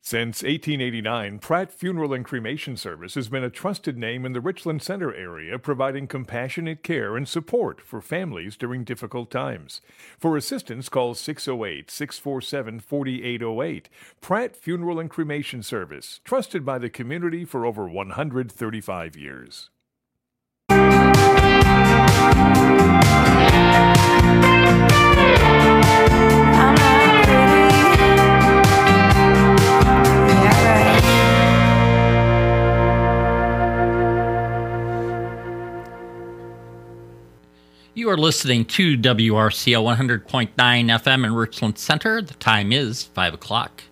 Since 1889, Pratt Funeral and Cremation Service has been a trusted name in the Richland Center area, providing compassionate care and support for families during difficult times. For assistance, call 608-647-4808. Pratt Funeral and Cremation Service, trusted by the community for over 135 years. You are listening to WRCO 100.9 FM in Richland Center. The time is 5 o'clock.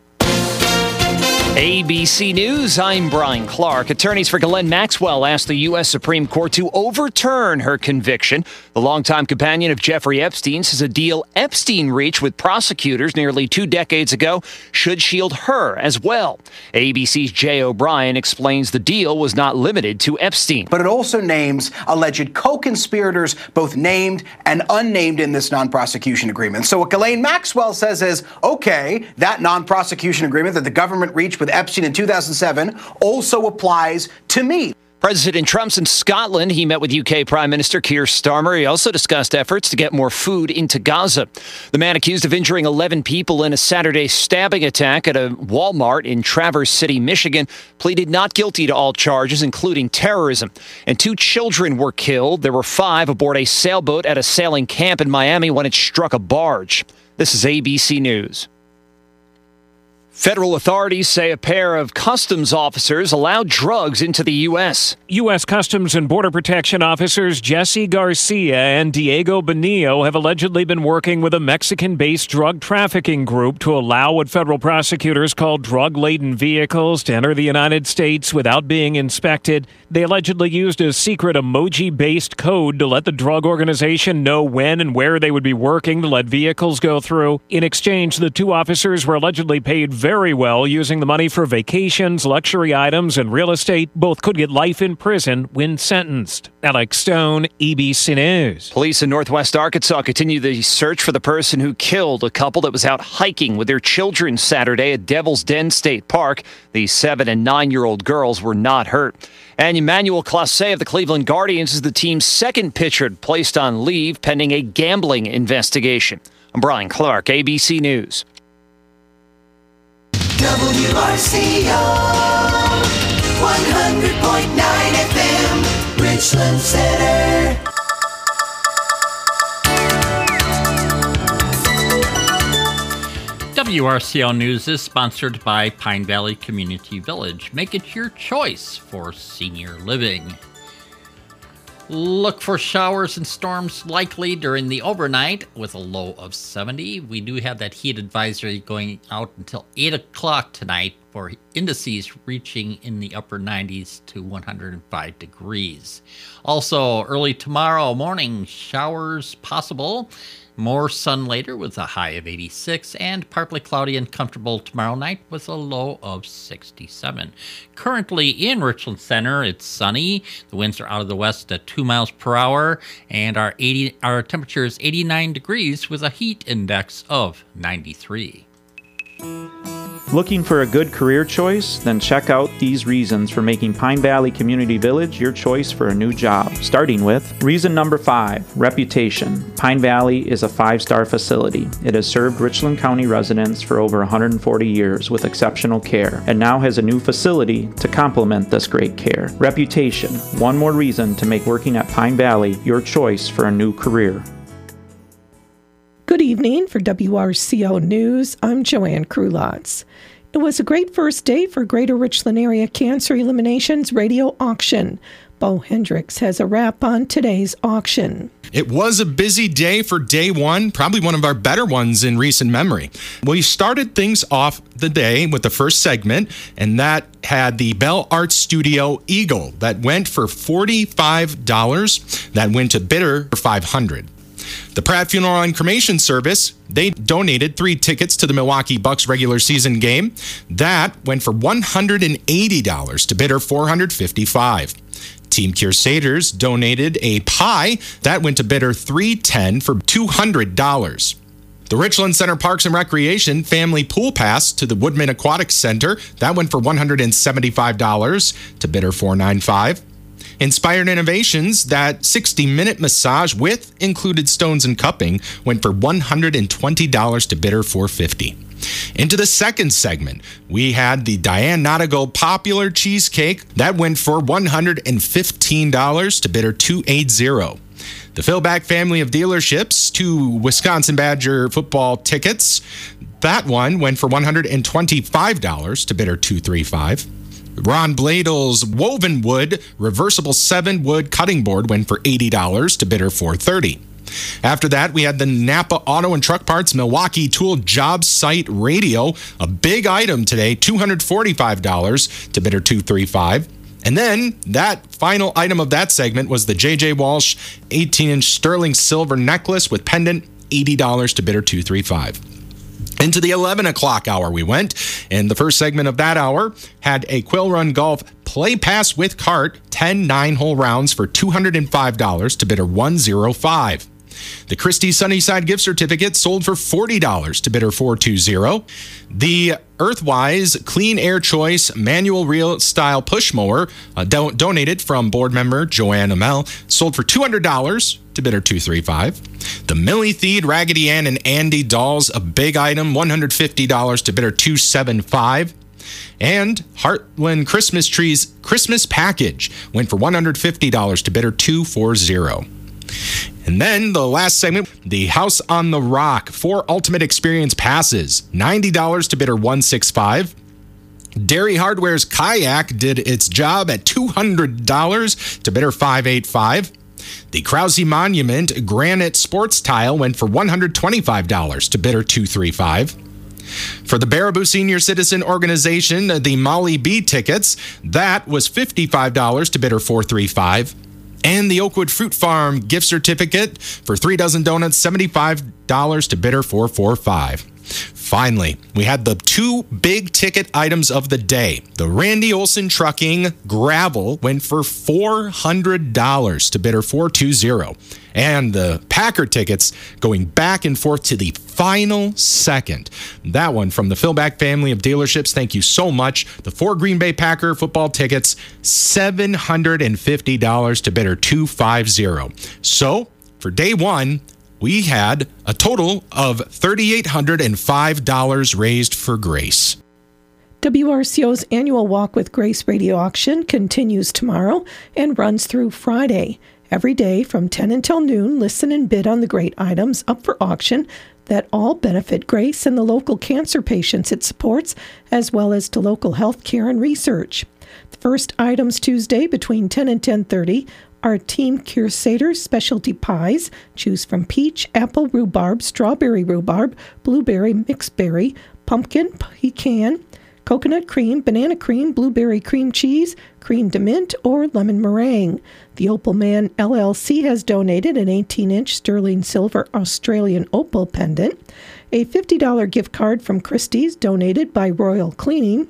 ABC News, I'm Brian Clark. Attorneys for Ghislaine Maxwell asked the U.S. Supreme Court to overturn her conviction. The longtime companion of Jeffrey Epstein says a deal Epstein reached with prosecutors nearly 2 decades ago should shield her as well. ABC's Jay O'Brien explains the deal was not limited to Epstein. But it also names alleged co-conspirators, both named and unnamed in this non-prosecution agreement. So what Ghislaine Maxwell says is, okay, that non-prosecution agreement that the government reached with Epstein in 2007 also applies to me. President Trump's in Scotland. He met with UK Prime Minister Keir Starmer. He also discussed efforts to get more food into Gaza. The man accused of injuring 11 people in a Saturday stabbing attack at a Walmart in Traverse City, Michigan, pleaded not guilty to all charges, including terrorism. And 2 children were killed. There were 5 aboard a sailboat at a sailing camp in Miami when it struck a barge. This is ABC News. Federal authorities say a pair of customs officers allowed drugs into the U.S. U.S. Customs and Border Protection officers Jesse Garcia and Diego Bonillo have allegedly been working with a Mexican-based drug trafficking group to allow what federal prosecutors call drug-laden vehicles to enter the United States without being inspected. They allegedly used a secret emoji-based code to let the drug organization know when and where they would be working to let vehicles go through. In exchange, the 2 officers were allegedly paid very well using the money for vacations, luxury items, and real estate. Both could get life in prison when sentenced. Alex Stone, ABC News. Police in Northwest Arkansas continue the search for the person who killed a couple that was out hiking with their children Saturday at Devil's Den State Park. The 7- and 9-year-old girls were not hurt. And Emmanuel Clase of the Cleveland Guardians is the team's second pitcher placed on leave pending a gambling investigation. I'm Brian Clark, ABC News. WRCO 100.9 FM, Richland Center. WRCO News is sponsored by Pine Valley Community Village. Make it your choice for senior living. Look for showers and storms likely during the overnight with a low of 70. We do have that heat advisory going out until 8 o'clock tonight for indices reaching in the upper 90s to 105 degrees. Also, early tomorrow morning, showers possible. More sun later with a high of 86, and partly cloudy and comfortable tomorrow night with a low of 67. Currently in Richland Center, it's sunny. The winds are out of the west at 2 miles per hour, and our temperature is 89 degrees with a heat index of 93. Looking for a good career choice? Then check out these reasons for making Pine Valley Community Village your choice for a new job. Starting with reason number 5, reputation. Pine Valley is a 5-star facility. It has served Richland County residents for over 140 years with exceptional care, and now has a new facility to complement this great care. Reputation. One more reason to make working at Pine Valley your choice for a new career. Good evening. For WRCO News, I'm Joanne Krulotz. It was a great first day for Greater Richland Area Cancer Eliminations Radio Auction. Bo Hendricks has a wrap on today's auction. It was a busy day for day one, probably one of our better ones in recent memory. We started things off the day with the first segment, and that had the Bell Art Studio Eagle that went for $45. That went to bidder for $500. The Pratt Funeral and Cremation Service, they donated 3 tickets to the Milwaukee Bucks regular season game. That went for $180 to bidder $455. Team Crusaders donated a pie. That went to bidder $310 for $200. The Richland Center Parks and Recreation Family Pool Pass to the Woodman Aquatic Center, that went for $175 to bidder $495. Inspired Innovations, that 60-minute massage with included stones and cupping, went for $120 to bidder $450. Into the second segment, we had the Diane Nautigal Popular Cheesecake. That went for $115 to bidder $280. The Philback family of dealerships, 2 Wisconsin Badger football tickets. That one went for $125 to bidder $235. Ron Bladle's Woven Wood Reversible 7-Wood Cutting Board went for $80 to bidder $430. After that, we had the Napa Auto and Truck Parts Milwaukee Tool Job Site Radio, a big item today, $245 to bidder $235. And then that final item of that segment was the J.J. Walsh 18-inch sterling silver necklace with pendant, $80 to bidder $235. Into the 11 o'clock hour we went, and the first segment of that hour had a Quill Run Golf Play Pass with Cart, 10 9-hole rounds for $205 to bidder $105. The Christie Sunnyside gift certificate sold for $40 to bidder $420. The Earthwise Clean Air Choice manual reel style push mower donated from board member Joanne Amell sold for $200 to bidder $235. The Millie Theed Raggedy Ann and Andy dolls, a big item, $150 to bidder $275. And Heartland Christmas Trees Christmas Package went for $150 to bidder $240. And then the last segment, the House on the Rock 4 Ultimate Experience Passes, $90 to bidder $165. Dairy Hardware's Kayak did its job at $200 to bidder $585. The Krause Monument Granite Sports Tile went for $125 to bidder $235. For the Baraboo Senior Citizen Organization, the Molly B tickets, that was $55 to bidder $435. And the Oakwood Fruit Farm gift certificate for 3 dozen donuts, $75 to bidder $445. Finally, we had the 2 big ticket items of the day. The Randy Olson Trucking Gravel went for $400 to bidder $420. And the Packer tickets going back and forth to the final second. That one from the Philback family of dealerships. Thank you so much. The 4 Green Bay Packer football tickets, $750 to bidder $250. So for day one, we had a total of $3,805 raised for Grace. WRCO's annual Walk with Grace radio auction continues tomorrow and runs through Friday. Every day from 10 until noon, listen and bid on the great items up for auction that all benefit Grace and the local cancer patients it supports, as well as to local health care and research. The first items Tuesday between 10 and 10:30 are Team Crusaders specialty pies. Choose from peach, apple, rhubarb, strawberry rhubarb, blueberry, mixed berry, pumpkin, pecan, coconut cream, banana cream, blueberry cream cheese, cream de mint, or lemon meringue. The Opal Man LLC has donated an 18-inch sterling silver Australian opal pendant, a $50 gift card from Christie's donated by Royal Cleaning,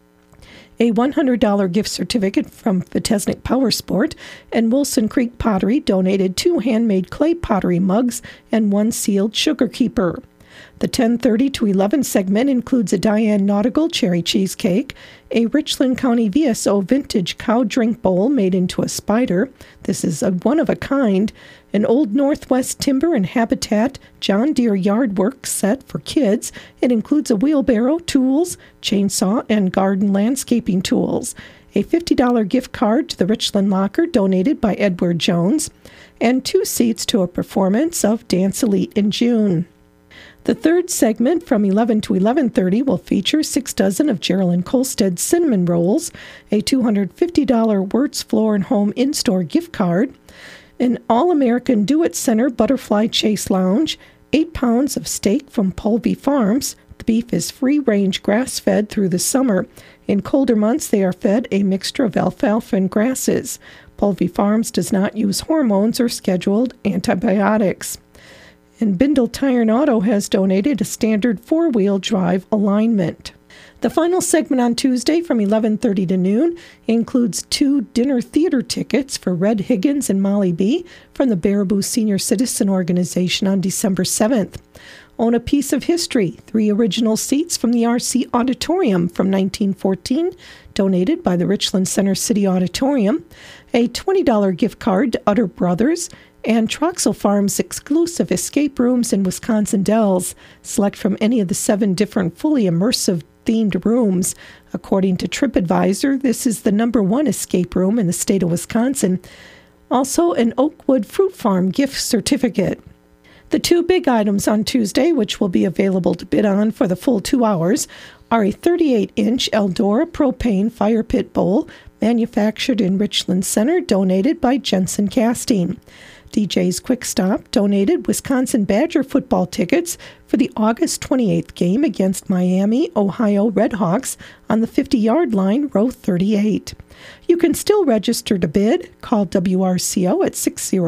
a $100 gift certificate from Vitesnik Power Sport, and Wilson Creek Pottery donated 2 handmade clay pottery mugs and 1 sealed sugar keeper. The 10:30 to 11 segment includes a Diane Nautigal cherry cheesecake, a Richland County VSO vintage cow drink bowl made into a spider. This is a one-of-a-kind, an Old Northwest Timber and Habitat John Deere yard work set for kids. It includes a wheelbarrow, tools, chainsaw, and garden landscaping tools. A $50 gift card to the Richland Locker donated by Edward Jones, and 2 seats to a performance of Dance Elite in June. The third segment from 11 to 11:30 will feature 6 dozen of Geraldine Kolstad cinnamon rolls, a $250 Wirtz Floor and Home in-store gift card, an All-American Do-It Center Butterfly Chase Lounge, 8 pounds of steak from Pulvey Farms. The beef is free-range grass-fed through the summer. In colder months, they are fed a mixture of alfalfa and grasses. Pulvey Farms does not use hormones or scheduled antibiotics. And Bindle Tire and Auto has donated a standard 4-wheel drive alignment. The final segment on Tuesday from 11:30 to noon includes 2 dinner theater tickets for Red Higgins and Molly B. from the Baraboo Senior Citizen Organization on December 7th. own a piece of history. 3 original seats from the RC Auditorium from 1914, donated by the Richland Center City Auditorium. A $20 gift card to Utter Brothers, and Troxel Farms exclusive escape rooms in Wisconsin Dells. Select from any of the 7 different fully immersive themed rooms. According to TripAdvisor, this is the #1 escape room in the state of Wisconsin. Also, an Oakwood Fruit Farm gift certificate. The 2 big items on Tuesday, which will be available to bid on for the full 2 hours, are a 38-inch Eldora propane fire pit bowl, manufactured in Richland Center, donated by Jensen Casting. DJ's Quick Stop donated Wisconsin Badger football tickets for the August 28th game against Miami, Ohio Redhawks on the 50-yard line, row 38. You can still register to bid. Call WRCO at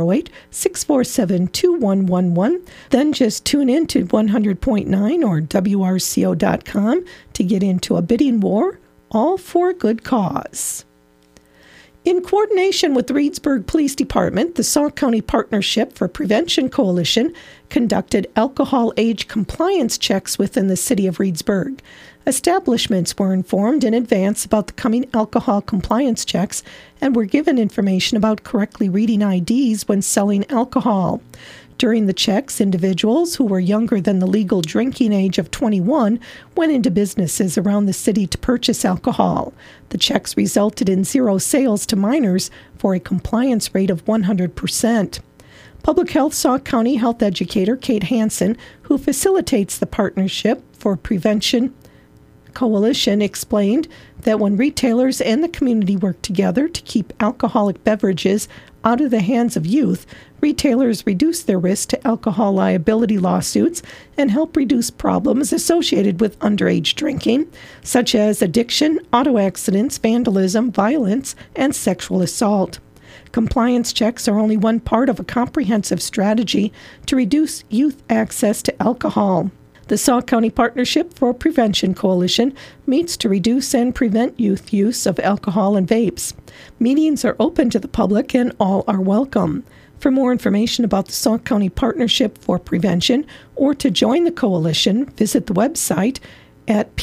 608-647-2111. Then just tune in to 100.9 or WRCO.com to get into a bidding war, all for a good cause. In coordination with the Reedsburg Police Department, the Sauk County Partnership for Prevention Coalition conducted alcohol age compliance checks within the city of Reedsburg. Establishments were informed in advance about the coming alcohol compliance checks and were given information about correctly reading IDs when selling alcohol. During the checks, individuals who were younger than the legal drinking age of 21 went into businesses around the city to purchase alcohol. The checks resulted in 0 sales to minors for a compliance rate of 100%. Public Health Sauk County health educator Kate Hansen, who facilitates the Partnership for Prevention Coalition, explained that when retailers and the community work together to keep alcoholic beverages out of the hands of youth, retailers reduce their risk to alcohol liability lawsuits and help reduce problems associated with underage drinking, such as addiction, auto accidents, vandalism, violence, and sexual assault. Compliance checks are only one part of a comprehensive strategy to reduce youth access to alcohol. The Sauk County Partnership for Prevention Coalition meets to reduce and prevent youth use of alcohol and vapes. Meetings are open to the public and all are welcome. For more information about the Sauk County Partnership for Prevention or to join the coalition, visit the website at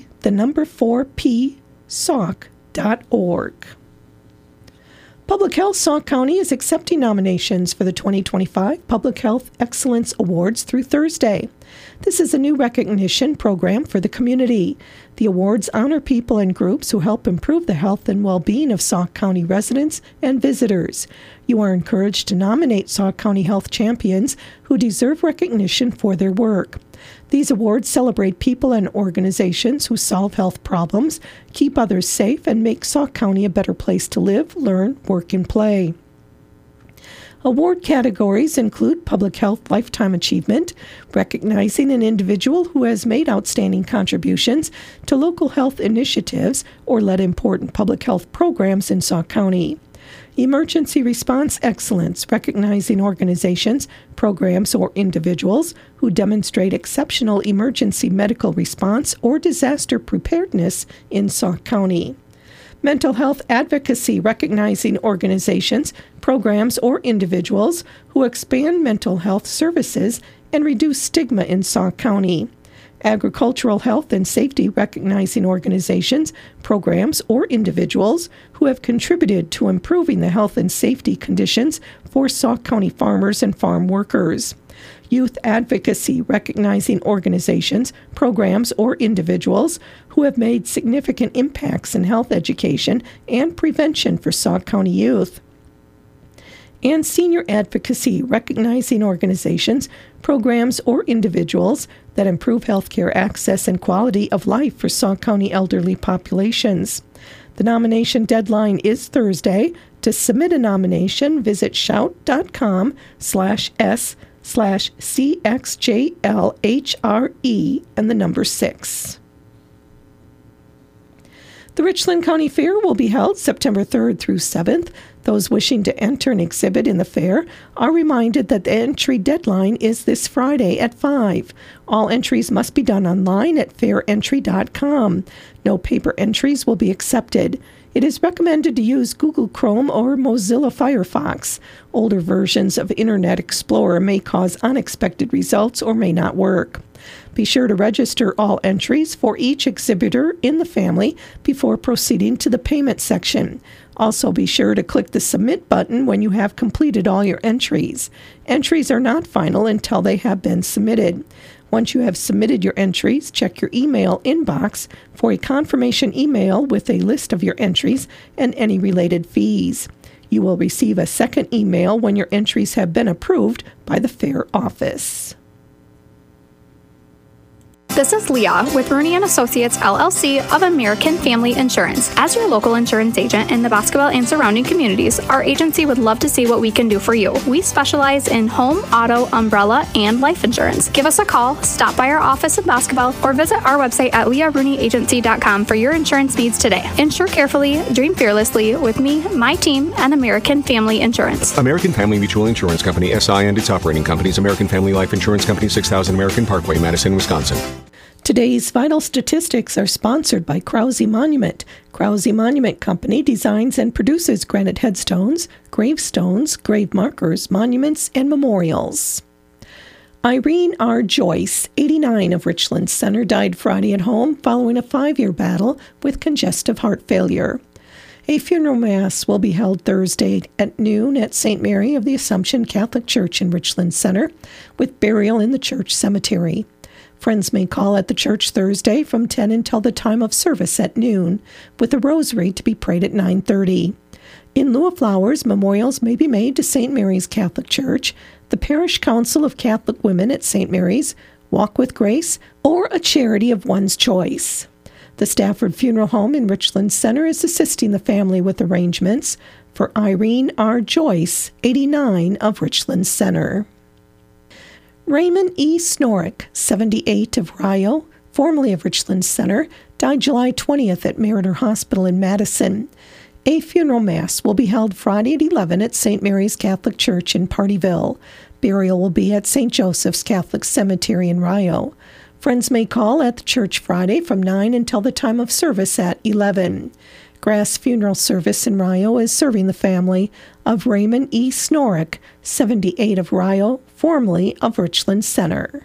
p4psauk.org. Public Health Sauk County is accepting nominations for the 2025 Public Health Excellence Awards through Thursday. This is a new recognition program for the community. The awards honor people and groups who help improve the health and well-being of Sauk County residents and visitors. You are encouraged to nominate Sauk County health champions who deserve recognition for their work. These awards celebrate people and organizations who solve health problems, keep others safe, and make Sauk County a better place to live, learn, work, and play. Award categories include Public Health Lifetime Achievement, recognizing an individual who has made outstanding contributions to local health initiatives or led important public health programs in Sauk County. Emergency Response Excellence, recognizing organizations, programs, or individuals who demonstrate exceptional emergency medical response or disaster preparedness in Sauk County. Mental Health Advocacy, recognizing organizations, programs, or individuals who expand mental health services and reduce stigma in Sauk County. Agricultural Health and Safety, recognizing organizations, programs, or individuals who have contributed to improving the health and safety conditions for Sauk County farmers and farm workers. Youth Advocacy, recognizing organizations, programs, or individuals who have made significant impacts in health education and prevention for Sauk County youth. And Senior Advocacy, recognizing organizations, programs, or individuals that improve healthcare access and quality of life for Sauk County elderly populations. The nomination deadline is Thursday. To submit a nomination, visit shout.com/s/CXJLHRE and the number 6. The Richland County Fair will be held September 3rd through 7th. Those wishing to enter an exhibit in the fair are reminded that the entry deadline is this Friday at 5. All entries must be done online at fairentry.com. No paper entries will be accepted. It is recommended to use Google Chrome or Mozilla Firefox. Older versions of Internet Explorer may cause unexpected results or may not work. Be sure to register all entries for each exhibitor in the family before proceeding to the payment section. Also, be sure to click the Submit button when you have completed all your entries. Entries are not final until they have been submitted. Once you have submitted your entries, check your email inbox for a confirmation email with a list of your entries and any related fees. You will receive a second email when your entries have been approved by the fair office. This is Leah with Rooney & Associates, LLC of American Family Insurance. As your local insurance agent in the Boscobel and surrounding communities, our agency would love to see what we can do for you. We specialize in home, auto, umbrella, and life insurance. Give us a call, stop by our office in Boscobel, or visit our website at leahrooneyAgency.com for your insurance needs today. Insure carefully, dream fearlessly with me, my team, and American Family Insurance. American Family Mutual Insurance Company, SI, and its operating companies, American Family Life Insurance Company, 6000 American Parkway, Madison, Wisconsin. Today's vital statistics are sponsored by Krause Monument. Krause Monument Company designs and produces granite headstones, gravestones, grave markers, monuments, and memorials. Irene R. Joyce, 89 of Richland Center, died Friday at home following a 5-year battle with congestive heart failure. A funeral mass will be held Thursday at noon at St. Mary of the Assumption Catholic Church in Richland Center, with burial in the church cemetery. Friends may call at the church Thursday from 10 until the time of service at noon, with the rosary to be prayed at 9:30. In lieu of flowers, memorials may be made to St. Mary's Catholic Church, the Parish Council of Catholic Women at St. Mary's, Walk with Grace, or a charity of one's choice. The Stafford Funeral Home in Richland Center is assisting the family with arrangements for Irene R. Joyce, 89 of Richland Center. Raymond E. Snorek, 78 of Rio, formerly of Richland Center, died July 20th at Mariner Hospital in Madison. A funeral mass will be held Friday at 11 at St. Mary's Catholic Church in Partyville. Burial will be at St. Joseph's Catholic Cemetery in Rio. Friends may call at the church Friday from 9 until the time of service at 11. Grass Funeral Service in Rio is serving the family of Raymond E. Snorek, 78 of Rio, formerly of Richland Center.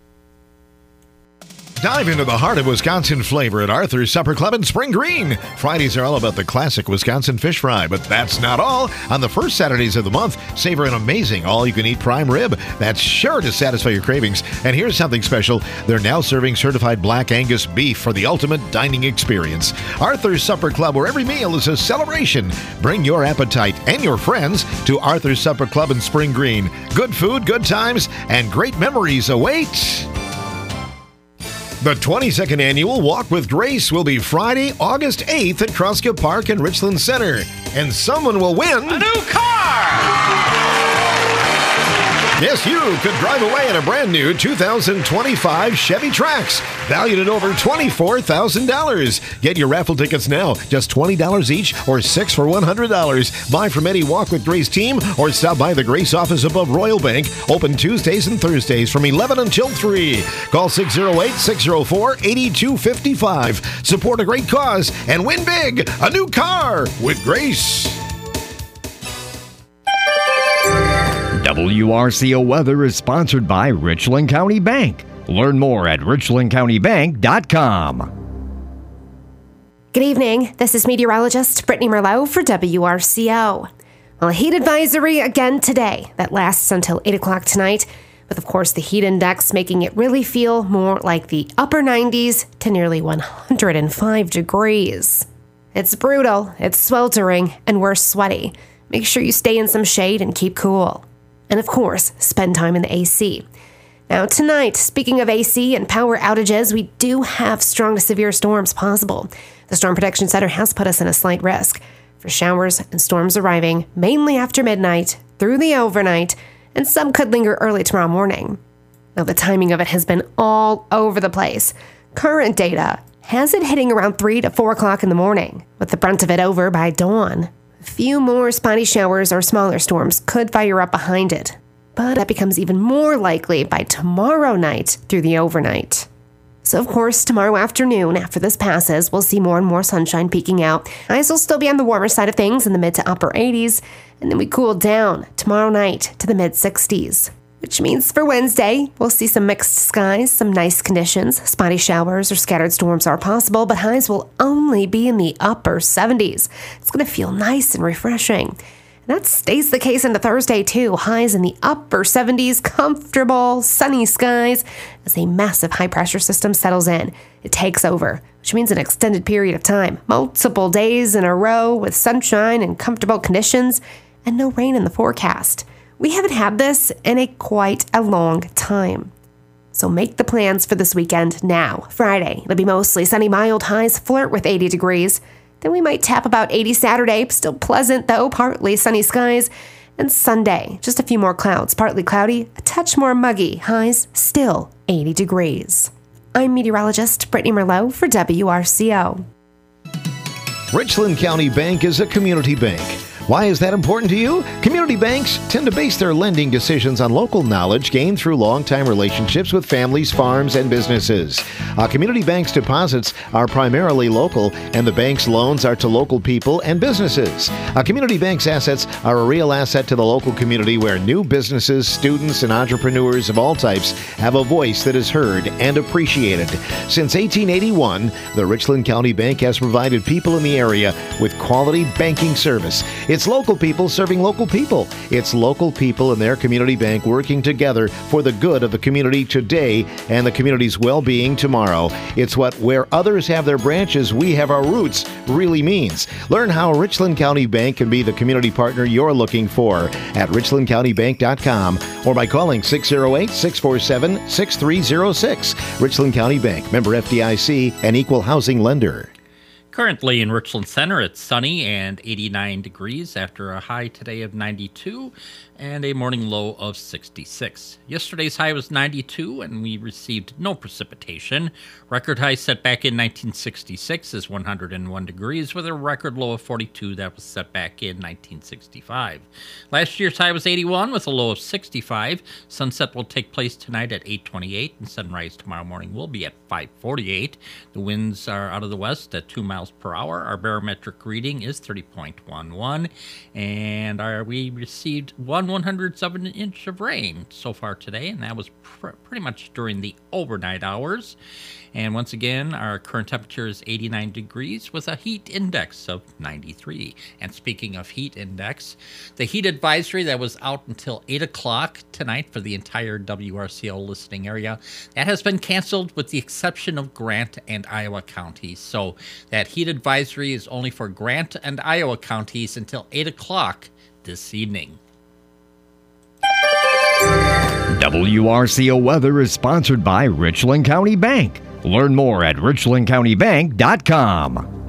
Dive into the heart of Wisconsin flavor at Arthur's Supper Club in Spring Green. Fridays are all about the classic Wisconsin fish fry, but that's not all. On the first Saturdays of the month, savor an amazing all-you-can-eat prime rib that's sure to satisfy your cravings. And here's something special. They're now serving certified Black Angus beef for the ultimate dining experience. Arthur's Supper Club, where every meal is a celebration. Bring your appetite and your friends to Arthur's Supper Club in Spring Green. Good food, good times, and great memories await. The 22nd Annual Walk with Grace will be Friday, August 8th at Kroska Park in Richland Center. And someone will win a new car! Yes, you could drive away in a brand new 2025 Chevy Trax, valued at over $24,000. Get your raffle tickets now, just $20 each or 6 for $100. Buy from any Walk with Grace team or stop by the Grace office above Royal Bank, open Tuesdays and Thursdays from 11 until 3. Call 608-604-8255. Support a great cause and win big, a new car with Grace. WRCO Weather is sponsored by Richland County Bank. Learn more at richlandcountybank.com. Good evening. This is meteorologist Brittany Merlot for WRCO. Well, a heat advisory again today that lasts until 8 o'clock tonight, with, of course, the heat index making it really feel more like the upper 90s to nearly 105 degrees. It's brutal, it's sweltering, and we're sweaty. Make sure you stay in some shade and keep cool. And, of course, spend time in the AC. Now, tonight, speaking of AC and power outages, we do have strong to severe storms possible. The Storm Protection Center has put us in a slight risk for showers and storms arriving mainly after midnight, through the overnight, and some could linger early tomorrow morning. Now, the timing of it has been all over the place. Current data has it hitting around 3 to 4 o'clock in the morning, with the brunt of it over by dawn. A few more spotty showers or smaller storms could fire up behind it, but that becomes even more likely by tomorrow night through the overnight. So, of course, tomorrow afternoon, after this passes, we'll see more and more sunshine peeking out. Highs will still be on the warmer side of things in the mid to upper 80s, and then we cool down tomorrow night to the mid 60s. Which means for Wednesday, we'll see some mixed skies, some nice conditions. Spotty showers or scattered storms are possible, but highs will only be in the upper 70s. It's going to feel nice and refreshing. That stays the case into Thursday, too. Highs in the upper 70s, comfortable, sunny skies as a massive high-pressure system settles in. It takes over, which means an extended period of time. Multiple days in a row with sunshine and comfortable conditions and no rain in the forecast. We haven't had this in quite a long time. So make the plans for this weekend now. Friday, it'll be mostly sunny, mild, highs flirt with 80 degrees. Then we might tap about 80 Saturday, still pleasant though, partly sunny skies. And Sunday, just a few more clouds, partly cloudy, a touch more muggy, highs still 80 degrees. I'm meteorologist Brittany Merlot for WRCO. Richland County Bank is a community bank. Why is that important to you? Community banks tend to base their lending decisions on local knowledge gained through long-time relationships with families, farms, and businesses. Community banks' deposits are primarily local, and the bank's loans are to local people and businesses. Community bank's assets are a real asset to the local community where new businesses, students, and entrepreneurs of all types have a voice that is heard and appreciated. Since 1881, the Richland County Bank has provided people in the area with quality banking service. It's local people serving local people. It's local people in their community bank working together for the good of the community today and the community's well-being tomorrow. It's what where others have their branches, we have our roots really means. Learn how Richland County Bank can be the community partner you're looking for at richlandcountybank.com or by calling 608-647-6306. Richland County Bank, member FDIC, and equal housing lender. Currently in Richland Center, it's sunny and 89 degrees after a high today of 92 and a morning low of 66. Yesterday's high was 92 and we received no precipitation. Record high set back in 1966 is 101 degrees with a record low of 42 that was set back in 1965. Last year's high was 81 with a low of 65. Sunset will take place tonight at 8:28 and sunrise tomorrow morning will be at 5:48. The winds are out of the west at 2 miles per hour. Our barometric reading is 30.11 and we received 107 inch of rain so far today, and that was pretty much during the overnight hours. And once again, our current temperature is 89 degrees with a heat index of 93. And speaking of heat index, the heat advisory that was out until 8 o'clock tonight for the entire WRCO listening area, that has been canceled with the exception of Grant and Iowa counties. So that heat advisory is only for Grant and Iowa counties until 8 o'clock this evening. WRCO weather is sponsored by Richland County Bank. Learn more at richlandcountybank.com.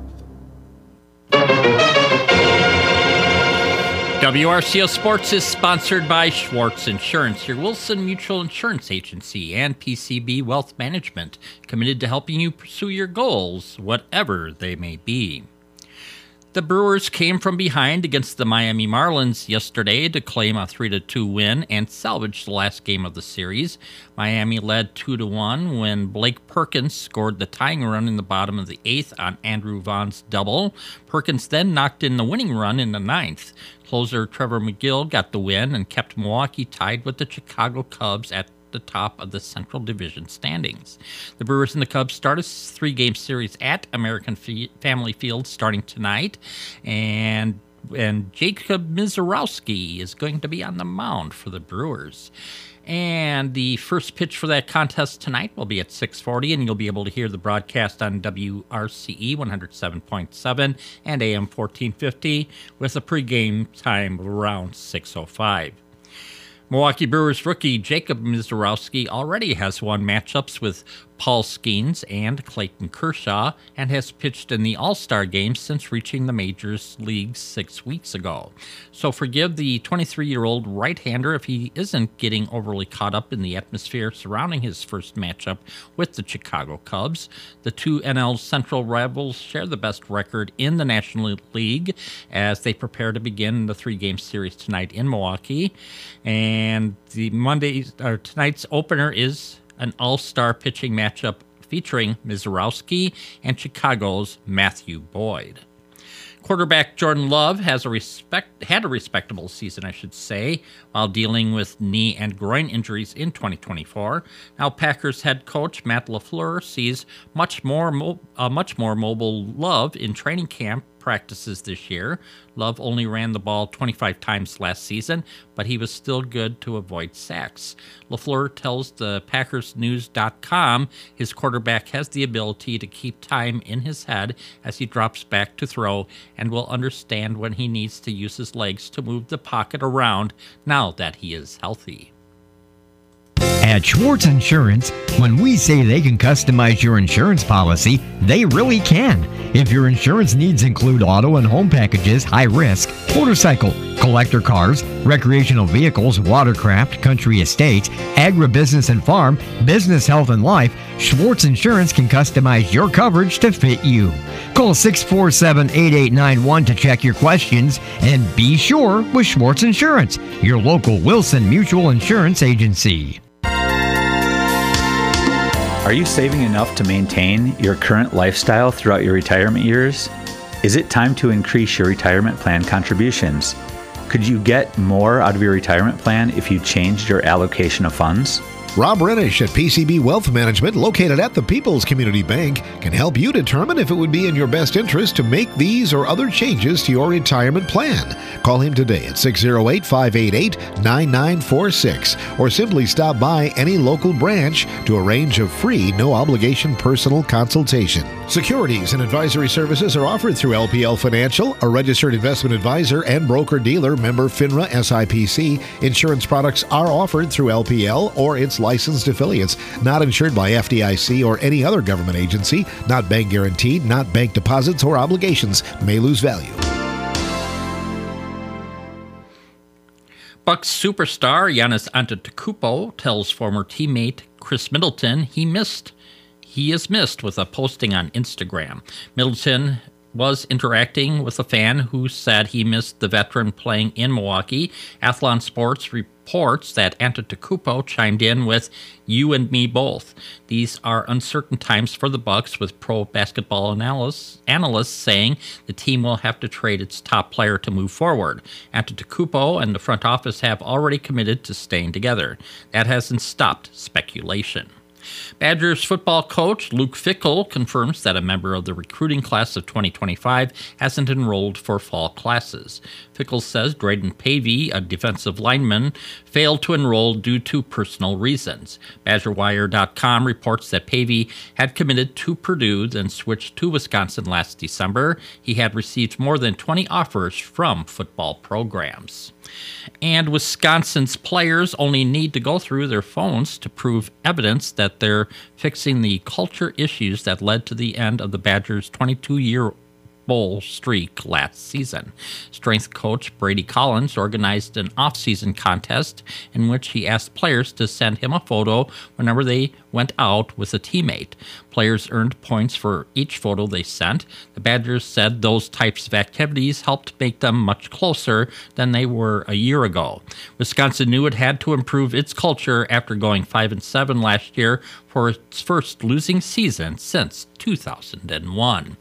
WRCO Sports is sponsored by Schwartz Insurance, your Wilson Mutual Insurance Agency, and PCB Wealth Management, committed to helping you pursue your goals, whatever they may be. The Brewers came from behind against the Miami Marlins yesterday to claim a 3-2 win and salvage the last game of the series. Miami led 2-1 when Blake Perkins scored the tying run in the bottom of the 8th on Andrew Vaughn's double. Perkins then knocked in the winning run in the 9th. Closer Trevor McGill got the win and kept Milwaukee tied with the Chicago Cubs at the top of the Central Division standings. The Brewers and the Cubs start a 3-game series at American Family Field starting tonight, and Jacob Misiorowski is going to be on the mound for the Brewers. And the first pitch for that contest tonight will be at 6:40, and you'll be able to hear the broadcast on WRCE 107.7 and AM 1450 with a pregame time of around 6:05. Milwaukee Brewers rookie Jacob Misiorowski already has won matchups with Paul Skeens and Clayton Kershaw and has pitched in the All-Star game since reaching the Majors League 6 weeks ago. So forgive the 23-year-old right-hander if he isn't getting overly caught up in the atmosphere surrounding his first matchup with the Chicago Cubs. The two NL Central rivals share the best record in the National League as they prepare to begin the 3-game series tonight in Milwaukee. And tonight's opener is an all-star pitching matchup featuring Mizorowski and Chicago's Matthew Boyd. Quarterback Jordan Love had a respectable season, while dealing with knee and groin injuries in 2024. Now Packers head coach Matt LaFleur sees much more mobile Love in training camp practices this year. Love only ran the ball 25 times last season, but he was still good to avoid sacks. LaFleur tells the PackersNews.com his quarterback has the ability to keep time in his head as he drops back to throw and will understand when he needs to use his legs to move the pocket around now that he is healthy. At Schwartz Insurance, when we say they can customize your insurance policy, they really can. If your insurance needs include auto and home packages, high risk, motorcycle, collector cars, recreational vehicles, watercraft, country estates, agribusiness and farm, business, health, and life, Schwartz Insurance can customize your coverage to fit you. Call 647-8891 to check your questions, and be sure with Schwartz Insurance, your local Wilson Mutual Insurance agency. Are you saving enough to maintain your current lifestyle throughout your retirement years? Is it time to increase your retirement plan contributions? Could you get more out of your retirement plan if you changed your allocation of funds? Rob Renish at PCB Wealth Management, located at the People's Community Bank, can help you determine if it would be in your best interest to make these or other changes to your retirement plan. Call him today at 608-588-9946 or simply stop by any local branch to arrange a free, no-obligation personal consultation. Securities and advisory services are offered through LPL Financial, a registered investment advisor and broker-dealer, member FINRA SIPC. Insurance products are offered through LPL or its licensed affiliates, not insured by FDIC or any other government agency, not bank guaranteed, not bank deposits or obligations, may lose value. Bucks superstar Giannis Antetokounmpo tells former teammate Chris Middleton he is missed with a posting on Instagram. Middleton was interacting with a fan who said he missed the veteran playing in Milwaukee. Athlon Sports reports that Antetokounmpo chimed in with, "You and me both." These are uncertain times for the Bucks, with pro basketball analysts saying the team will have to trade its top player to move forward. Antetokounmpo and the front office have already committed to staying together. That hasn't stopped speculation. Badgers football coach Luke Fickell confirms that a member of the recruiting class of 2025 hasn't enrolled for fall classes. Fickell says Drayden Pavey, a defensive lineman, failed to enroll due to personal reasons. BadgerWire.com reports that Pavey had committed to Purdue, then switched to Wisconsin last December. He had received more than 20 offers from football programs. And Wisconsin's players only need to go through their phones to prove evidence that they're fixing the culture issues that led to the end of the Badgers' 22-year bowl streak last season. Strength coach Brady Collins organized an off-season contest in which he asked players to send him a photo whenever they went out with a teammate. Players earned points for each photo they sent. The Badgers said those types of activities helped make them much closer than they were a year ago. Wisconsin knew it had to improve its culture after going 5-7 last year for its first losing season since 2001.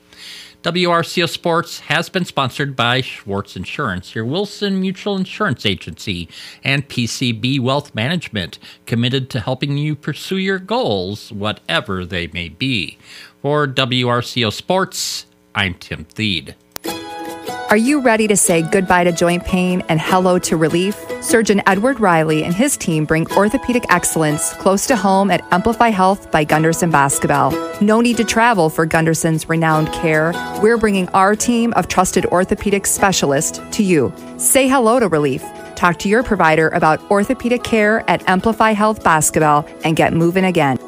WRCO Sports has been sponsored by Schwartz Insurance, your Wilson Mutual Insurance Agency, and PCB Wealth Management, committed to helping you pursue your goals, whatever they may be. For WRCO Sports, I'm Tim Thede. Are you ready to say goodbye to joint pain and hello to relief? Surgeon Edward Riley and his team bring orthopedic excellence close to home at Amplify Health by Gunderson Basketball. No need to travel for Gunderson's renowned care. We're bringing our team of trusted orthopedic specialists to you. Say hello to relief. Talk to your provider about orthopedic care at Amplify Health Basketball and get moving again.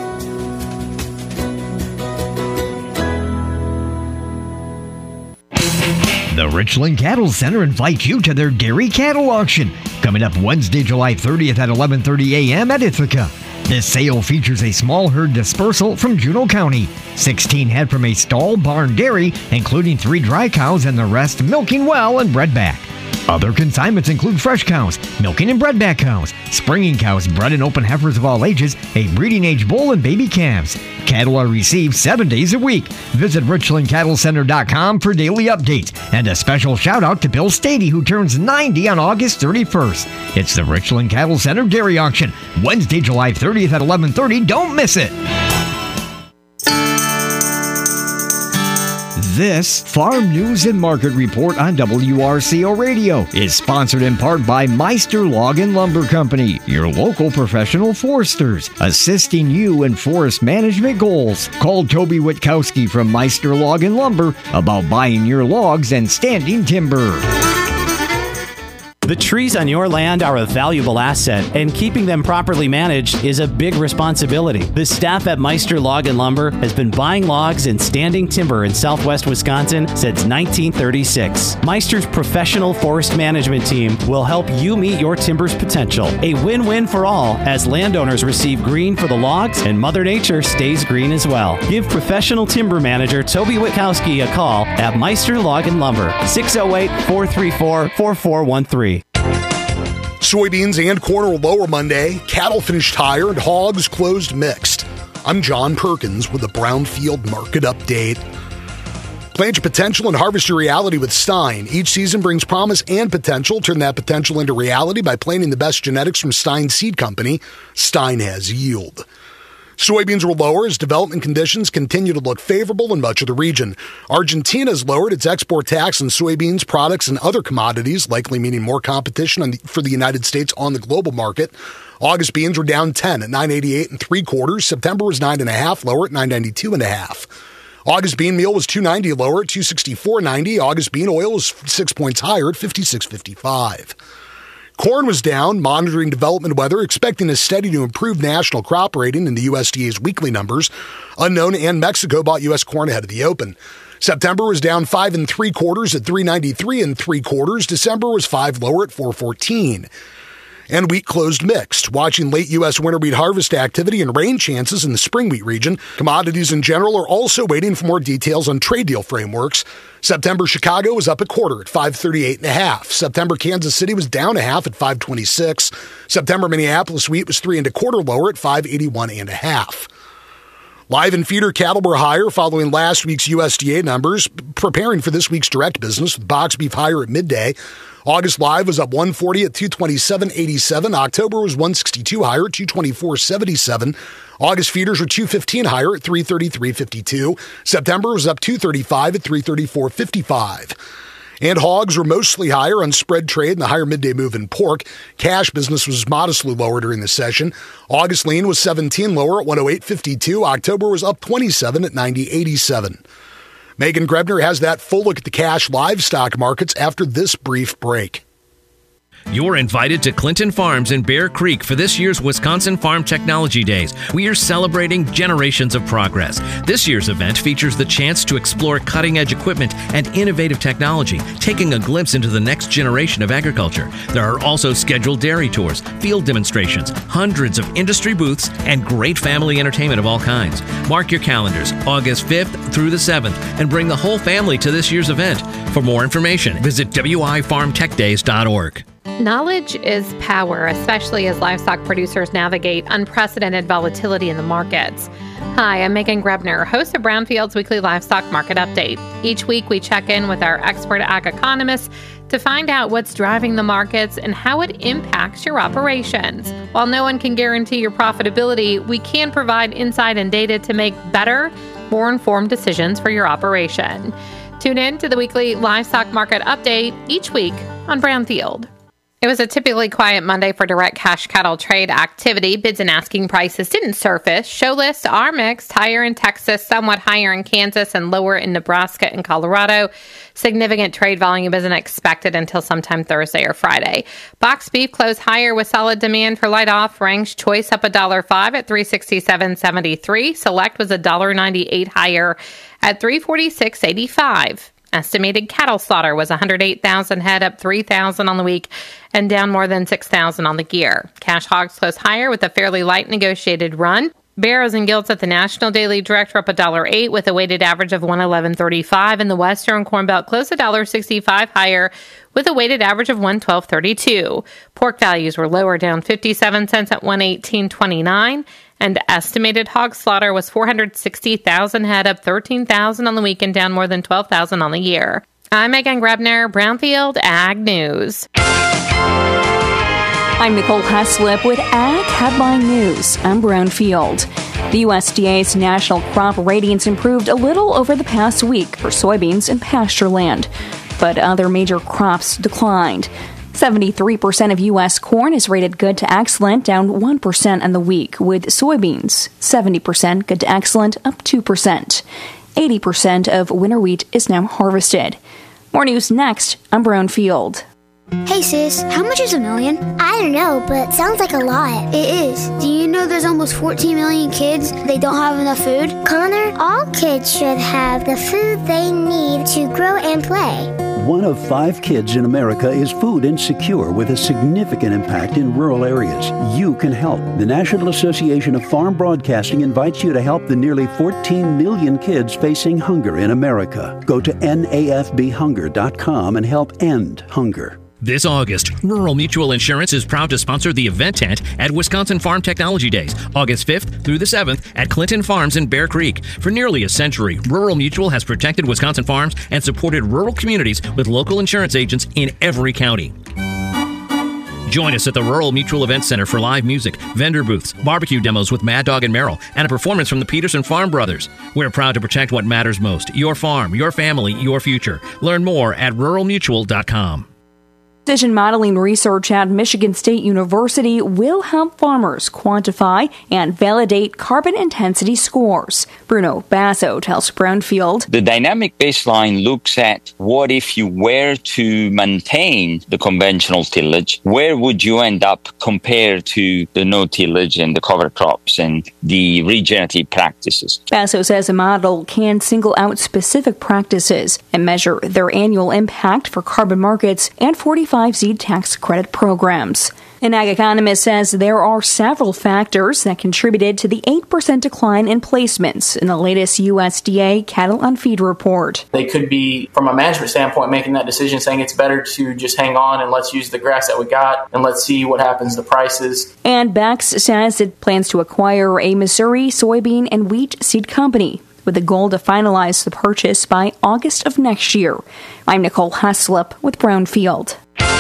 The Richland Cattle Center invites you to their dairy cattle auction, coming up Wednesday, July 30th at 11:30 a.m. at Ithaca. This sale features a small herd dispersal from Juneau County, 16 head from a stall barn dairy, including 3 dry cows and the rest milking well and bred back. Other consignments include fresh cows, milking and bred-back cows, springing cows, bred and open heifers of all ages, a breeding age bull, and baby calves. Cattle are received 7 days a week. Visit RichlandCattleCenter.com for daily updates. And a special shout-out to Bill Stady, who turns 90 on August 31st. It's the Richland Cattle Center Dairy Auction, Wednesday, July 30th at 11:30. Don't miss it. This Farm News and Market Report on WRCO Radio is sponsored in part by Meister Log and Lumber Company, your local professional foresters, assisting you in forest management goals. Call Toby Witkowski from Meister Log and Lumber about buying your logs and standing timber. The trees on your land are a valuable asset, and keeping them properly managed is a big responsibility. The staff at Meister Log and Lumber has been buying logs and standing timber in southwest Wisconsin since 1936. Meister's professional forest management team will help you meet your timber's potential. A win-win for all, as landowners receive green for the logs and Mother Nature stays green as well. Give professional timber manager Toby Witkowski a call at Meister Log and Lumber, 608-434-4413. Soybeans and corn were lower Monday. Cattle finished higher and hogs closed mixed. I'm John Perkins with the Brownfield Market Update. Plant your potential and harvest your reality with Stein. Each season brings promise and potential. Turn that potential into reality by planting the best genetics from Stein Seed Company. Stein has yield. Soybeans were lower as development conditions continue to look favorable in much of the region. Argentina has lowered its export tax on soybeans, products, and other commodities, likely meaning more competition for the United States on the global market. August beans were down 10 at 9.88 3/4. September was 9.5 lower at 9.92 1/2. August bean meal was $2.90 lower at $264.90. August bean oil was 6 points higher at $56.55. Corn was down, monitoring development weather, expecting a steady to improved national crop rating in the USDA's weekly numbers. Unknown and Mexico bought U.S. corn ahead of the open. September was down 5 3/4 at 3.93 3/4. December was 5 lower at 4.14. And wheat closed mixed. Watching late U.S. winter wheat harvest activity and rain chances in the spring wheat region, commodities in general are also waiting for more details on trade deal frameworks. September Chicago was up 1/4 at 5.38 1/2. September Kansas City was down 1/2 at 5.26. September Minneapolis wheat was 3 1/4 lower at 5.81 1/2. Live and feeder cattle were higher following last week's USDA numbers, preparing for this week's direct business with box beef higher at midday. August live was up 140 at 227.87. October was 162 higher at 224.77. August feeders were 215 higher at 333.52. September was up 235 at 334.55. And hogs were mostly higher on spread trade and the higher midday move in pork. Cash business was modestly lower during the session. August lean was 17 lower at 108.52. October was up 27 at 90.87. Megan Grebner has that full look at the cash livestock markets after this brief break. You're invited to Clinton Farms in Bear Creek for this year's Wisconsin Farm Technology Days. We are celebrating generations of progress. This year's event features the chance to explore cutting-edge equipment and innovative technology, taking a glimpse into the next generation of agriculture. There are also scheduled dairy tours, field demonstrations, hundreds of industry booths, and great family entertainment of all kinds. Mark your calendars, August 5th through the 7th, and bring the whole family to this year's event. For more information, visit wifarmtechdays.org. Knowledge is power, especially as livestock producers navigate unprecedented volatility in the markets. Hi, I'm Megan Grebner, host of Brownfield's weekly livestock market update. Each week, we check in with our expert ag economists to find out what's driving the markets and how it impacts your operations. While no one can guarantee your profitability, we can provide insight and data to make better, more informed decisions for your operation. Tune in to the weekly livestock market update each week on Brownfield. It was a typically quiet Monday for direct cash cattle trade activity. Bids and asking prices didn't surface. Show lists are mixed, higher in Texas, somewhat higher in Kansas, and lower in Nebraska and Colorado. Significant trade volume isn't expected until sometime Thursday or Friday. Box beef closed higher with solid demand for light offerings. Choice up $1.05 at $367.73. Select was $1.98 higher at $346.85. Estimated cattle slaughter was 108,000 head, up 3,000 on the week and down more than 6,000 on the year. Cash hogs closed higher with a fairly light negotiated run. Barrows and Gilts at the National Daily Direct are up $1.08 with a weighted average of $111.35, and the Western Corn Belt closed $1.65 higher with a weighted average of $112.32. Pork values were lower, down 57 cents at $118.29, and estimated hog slaughter was 460,000 head, up 13,000 on the week and down more than 12,000 on the year. I'm Megan Grebner, Brownfield Ag News. I'm Nicole Heslip with Ag Headline News. I'm Brownfield. The USDA's national crop ratings improved a little over the past week for soybeans and pasture land, but other major crops declined. 73% of U.S. corn is rated good to excellent, down 1% on the week, with soybeans 70% good to excellent, up 2%. 80% of winter wheat is now harvested. More news next. I'm Brownfield. Hey sis, how much is $1 million? I don't know, but it sounds like a lot. It is. Do you know there's almost 14 million kids? They don't have enough food? Connor, all kids should have the food they need to grow and play. 1 of 5 kids in America is food insecure with a significant impact in rural areas. You can help. The National Association of Farm Broadcasting invites you to help the nearly 14 million kids facing hunger in America. Go to nafbhunger.com and help end hunger. This August, Rural Mutual Insurance is proud to sponsor the event tent at Wisconsin Farm Technology Days, August 5th through the 7th at Clinton Farms in Bear Creek. For nearly a century, Rural Mutual has protected Wisconsin farms and supported rural communities with local insurance agents in every county. Join us at the Rural Mutual Event Center for live music, vendor booths, barbecue demos with Mad Dog and Merrill, and a performance from the Peterson Farm Brothers. We're proud to protect what matters most: your farm, your family, your future. Learn more at ruralmutual.com. Precision modeling research at Michigan State University will help farmers quantify and validate carbon intensity scores. Bruno Basso tells Brownfield. The dynamic baseline looks at what if you were to maintain the conventional tillage, where would you end up compared to the no tillage and the cover crops and the regenerative practices. Basso says a model can single out specific practices and measure their annual impact for carbon markets and 45Z tax credit programs. An ag economist says there are several factors that contributed to the 8% decline in placements in the latest USDA cattle on feed report. They could be, from a management standpoint, making that decision saying it's better to just hang on and let's use the grass that we got and let's see what happens to prices. And Bex says it plans to acquire a Missouri soybean and wheat seed company with a goal to finalize the purchase by August of next year. I'm Nicole Heslip with Brownfield.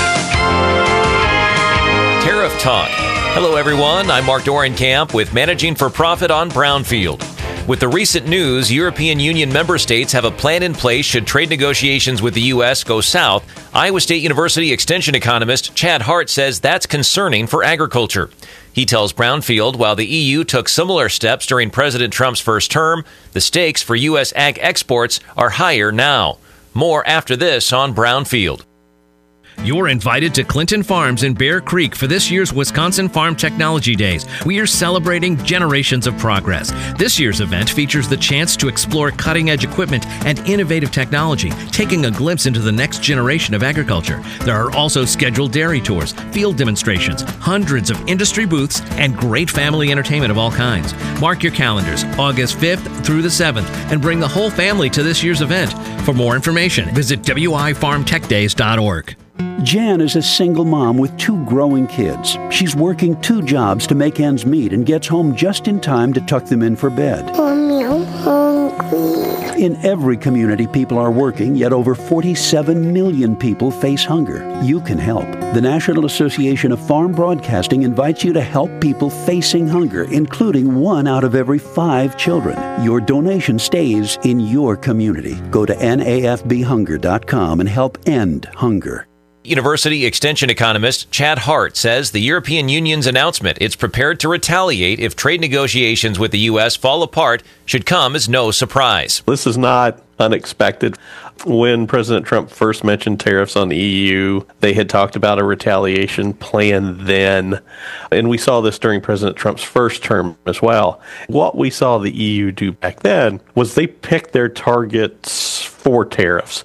Tariff Talk. Hello, everyone. I'm Mark Dorenkamp with Managing for Profit on Brownfield. With the recent news, European Union member states have a plan in place should trade negotiations with the U.S. go south. Iowa State University Extension economist Chad Hart says that's concerning for agriculture. He tells Brownfield while the EU took similar steps during President Trump's first term, the stakes for U.S. ag exports are higher now. More after this on Brownfield. You're invited to Clinton Farms in Bear Creek for this year's Wisconsin Farm Technology Days. We are celebrating generations of progress. This year's event features the chance to explore cutting-edge equipment and innovative technology, taking a glimpse into the next generation of agriculture. There are also scheduled dairy tours, field demonstrations, hundreds of industry booths, and great family entertainment of all kinds. Mark your calendars, August 5th through the 7th, and bring the whole family to this year's event. For more information, visit wifarmtechdays.org. Jan is a single mom with 2 growing kids. She's working 2 jobs to make ends meet and gets home just in time to tuck them in for bed. Mommy, I'm hungry. In every community, people are working, yet over 47 million people face hunger. You can help. The National Association of Farm Broadcasting invites you to help people facing hunger, including 1 out of every 5 children. Your donation stays in your community. Go to nafbhunger.com and help end hunger. University Extension economist Chad Hart says the European Union's announcement it's prepared to retaliate if trade negotiations with the U.S. fall apart should come as no surprise. This is not unexpected. When President Trump first mentioned tariffs on the EU, they had talked about a retaliation plan then. And we saw this during President Trump's first term as well. What we saw the EU do back then was they picked their targets for tariffs.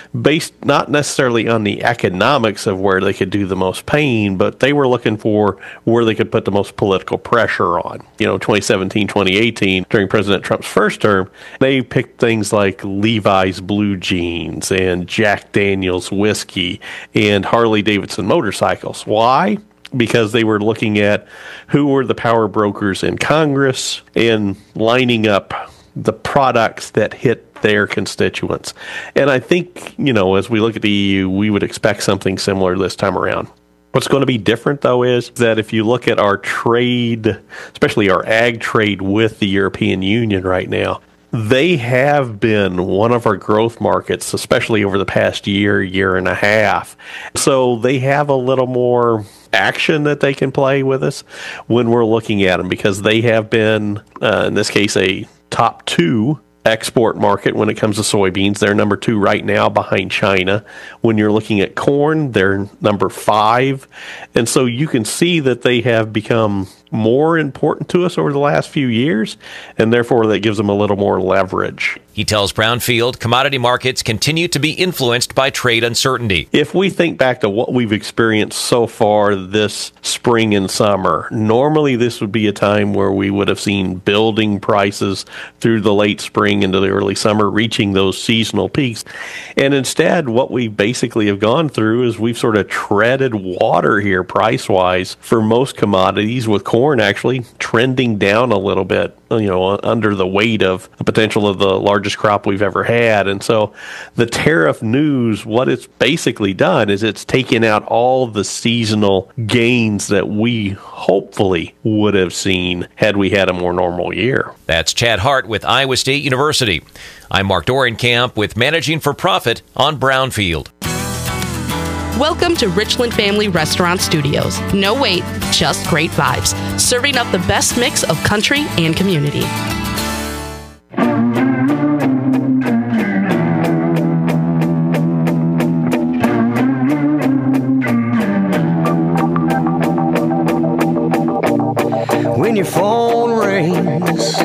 based not necessarily on the economics of where they could do the most pain, but they were looking for where they could put the most political pressure on. 2017, 2018, during President Trump's first term, they picked things like Levi's blue jeans and Jack Daniel's whiskey and Harley-Davidson motorcycles. Why? Because they were looking at who were the power brokers in Congress and lining up the products that hit their constituents. And I think, as we look at the EU, we would expect something similar this time around. What's going to be different, though, is that if you look at our trade, especially our ag trade with the European Union right now, they have been one of our growth markets, especially over the past year and a half. So they have a little more action that they can play with us when we're looking at them, because they have been, in this case, a top 2 export market when it comes to soybeans. They're number 2 right now behind China. When you're looking at corn, they're number 5. And so you can see that they have become more important to us over the last few years, and therefore that gives them a little more leverage. He tells Brownfield commodity markets continue to be influenced by trade uncertainty. If we think back to what we've experienced so far this spring and summer, normally this would be a time where we would have seen building prices through the late spring into the early summer, reaching those seasonal peaks. And instead, what we basically have gone through is we've sort of treaded water here price-wise for most commodities, with corn actually trending down a little bit, under the weight of the potential of the largest crop we've ever had. And so the tariff news, what it's basically done is it's taken out all the seasonal gains that we hopefully would have seen had we had a more normal year. That's Chad Hart with Iowa State University. I'm Mark Dorenkamp with Managing for Profit on Brownfield. Welcome to Richland Family Restaurant Studios. No wait, just great vibes. Serving up the best mix of country and community. When your phone rings,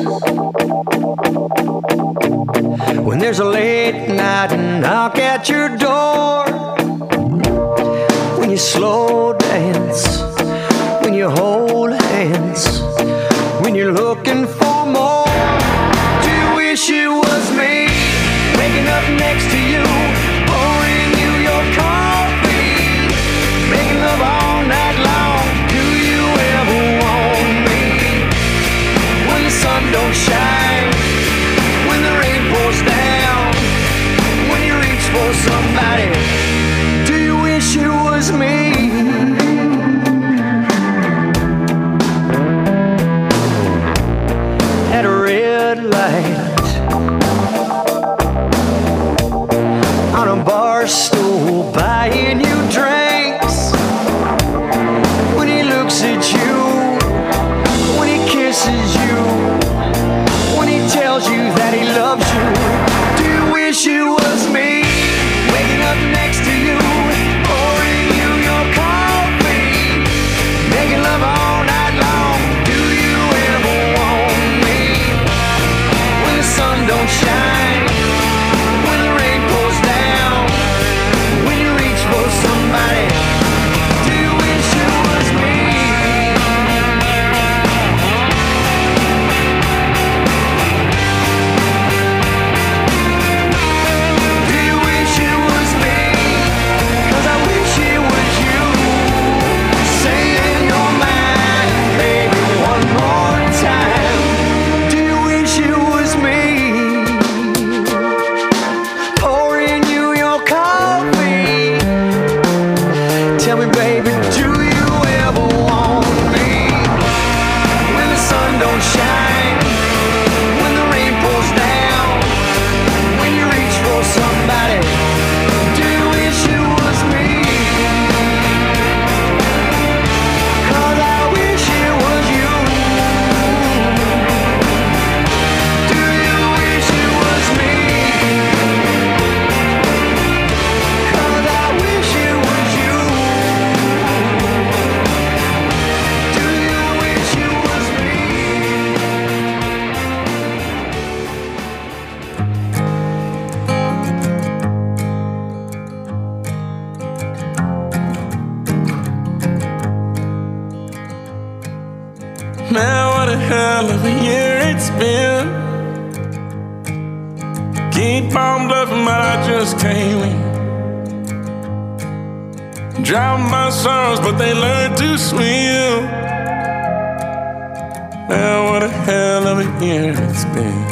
when there's a late night knock at your door, when you slow dance, when you hold hands, when you're looking for more. Do you wish it was me waking up next to you, pouring you your coffee, making love all night long? Do you ever want me when the sun don't shine, when the rain pours down, when you reach for somebody? Do you wish it was me? At a red light, on a bar stool, buying you drinks. When he looks at you, when he kisses you, when he tells you that he loves you. Do you wish it was me waking up next to you, pouring you your coffee, making love all night long? Do you ever want me when the sun don't shine, when the rain pours down, hell of a year it's been. Keep on bluffing, but I just can't win. Drown my sorrows, but they learn to swim. Man, what a hell of a year it's been.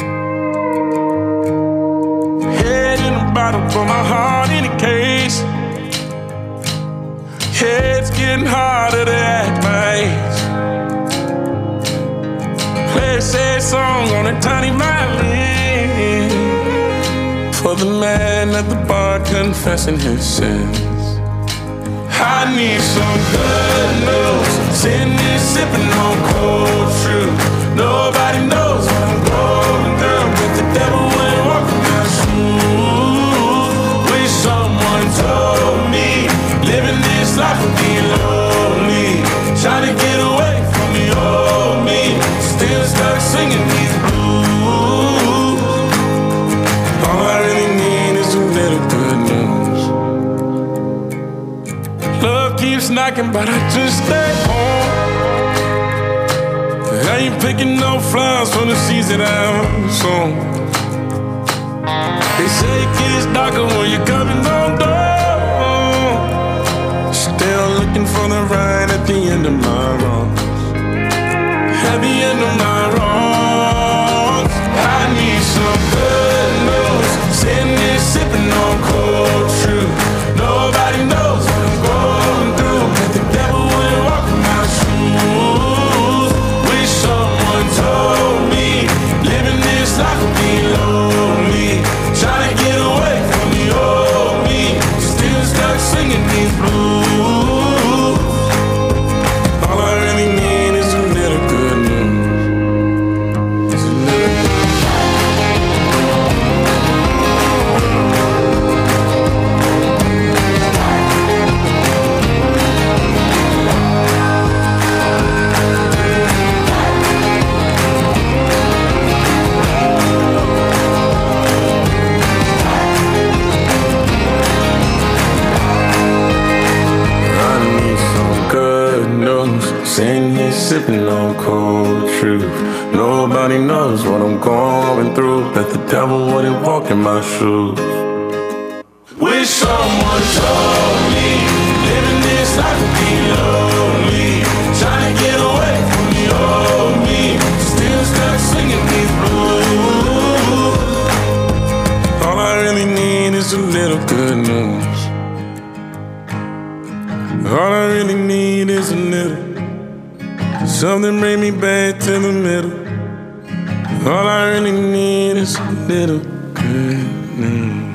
Head in a bottle, put my heart in a case. Yeah, it's getting harder to act my age. Play a sad song on a tiny violin for the man at the bar confessing his sins. I need some good news. Sitting here sipping on cold truth. Nobody knows what I'm going through, but the devil ain't walking my shoes. Wish someone told me living this life would be lonely. Trying to get away from the old me. Still stuck singing these blues. All I really need is a little good news. Love keeps knocking, but I just stay home. I ain't picking no flowers from the seeds that I'm sown. They say it gets darker when you're coming on down. Still looking for the right at the end of my wrongs. At the end of my wrongs, I need some good news. Sitting here sipping on cold truth. Nobody knows what I'm going through, but the devil wouldn't walk in my shoes. Wish someone told me living this life would be lonely. Trying to get away from the old me. Still stuck singing these blues. All I really need is a little good news. Is a little sitting here sipping on cold truth. Nobody knows what I'm going through, that the devil wouldn't walk in my shoes. Wish someone told me living this life would be lonely. Trying to get away from the old me. Still stuck singing these blues. All I really need is a little good news. All I really need is a little. Something bring me back to the middle. All I really need is a little good news.